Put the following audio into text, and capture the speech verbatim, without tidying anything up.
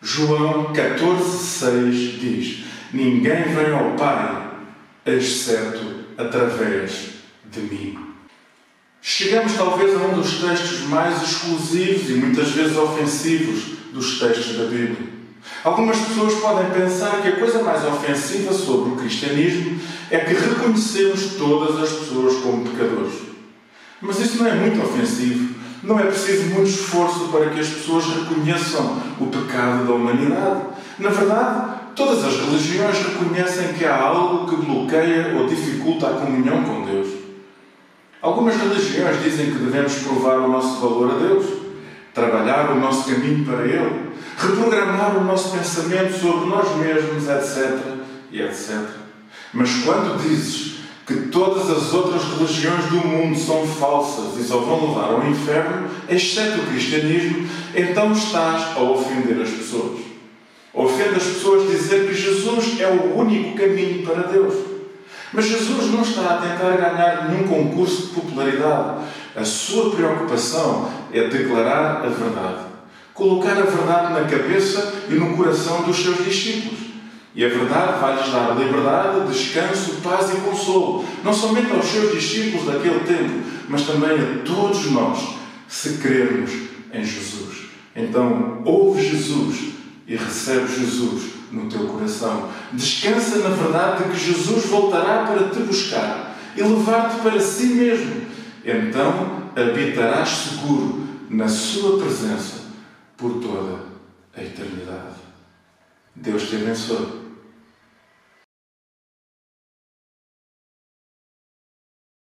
João catorze, seis diz: ninguém vem ao Pai, exceto através de mim. Chegamos talvez a um dos textos mais exclusivos e muitas vezes ofensivos dos textos da Bíblia. Algumas pessoas podem pensar que a coisa mais ofensiva sobre o cristianismo é que reconhecemos todas as pessoas como pecadores. Mas isso não é muito ofensivo. Não é preciso muito esforço para que as pessoas reconheçam o pecado da humanidade. Na verdade, todas as religiões reconhecem que há algo que bloqueia ou dificulta a comunhão com Deus. Algumas religiões dizem que devemos provar o nosso valor a Deus, trabalhar o nosso caminho para Ele, reprogramar o nosso pensamento sobre nós mesmos, etc, e etcétera. Mas quando dizes que todas as outras religiões do mundo são falsas e só vão levar ao inferno, exceto o cristianismo, então estás a ofender as pessoas. Ofende as pessoas dizer que Jesus é o único caminho para Deus. Mas Jesus não está a tentar ganhar nenhum concurso de popularidade. A sua preocupação é declarar a verdade. Colocar a verdade na cabeça e no coração dos seus discípulos. E a verdade vai-lhes dar liberdade, descanso, paz e consolo. Não somente aos seus discípulos daquele tempo, mas também a todos nós, se crermos em Jesus. Então, ouve Jesus e recebe Jesus no teu coração. Descansa na verdade de que Jesus voltará para te buscar e levar-te para si mesmo. Então, habitarás seguro na sua presença por toda a eternidade. Deus te abençoe.